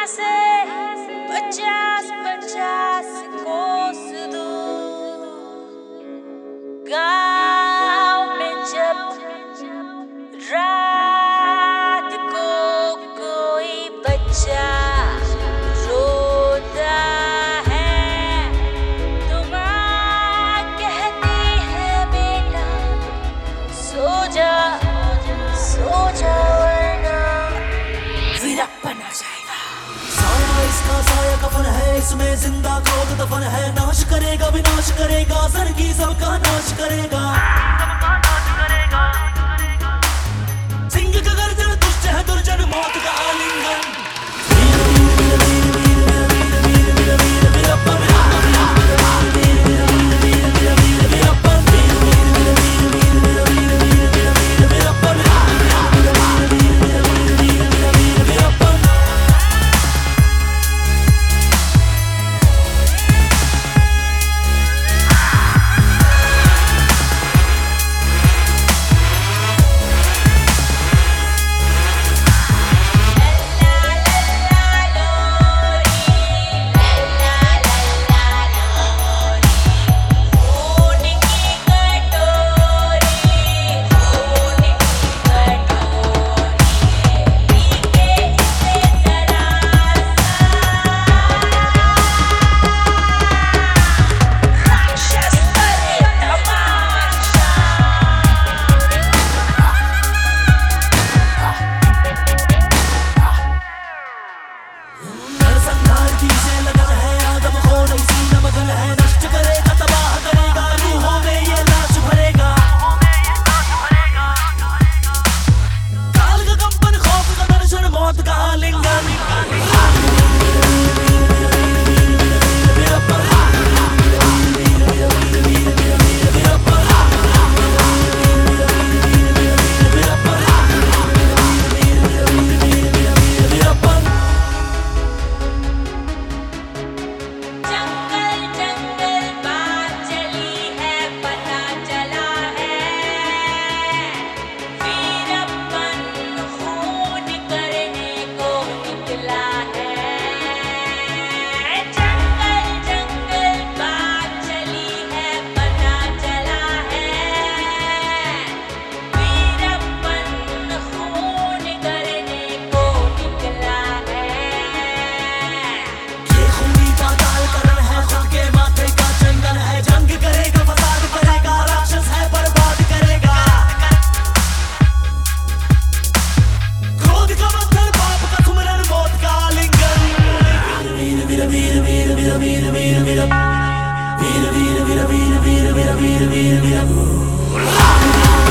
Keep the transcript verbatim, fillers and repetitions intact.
से पचास पचास कोस दूर गाँव में जब रात को कोई बच्चा रोता है तो माँ कहती है बेटा सो जा सो जा वरना वीरप्पन आ जाएगा। साया इसका साया कफन है, इसमें जिंदा क्रोध दफन है। नाश करेगा विनाश करेगा, सर की सबका नाश करेगा। सिंह का गर्जन दुष्ट है दुर्जन मौत का आलिंगन। वीर वीर वीर वीर वीर वीर वीर वीर वीरप्पन वीर वीर वीर वीर वीर वीरप्पन वीर वीर वीर वीर वीर वीर वीर वीर वीरप्पन वीर वीर वीर वीर वीर Veerappan. We'll be right back.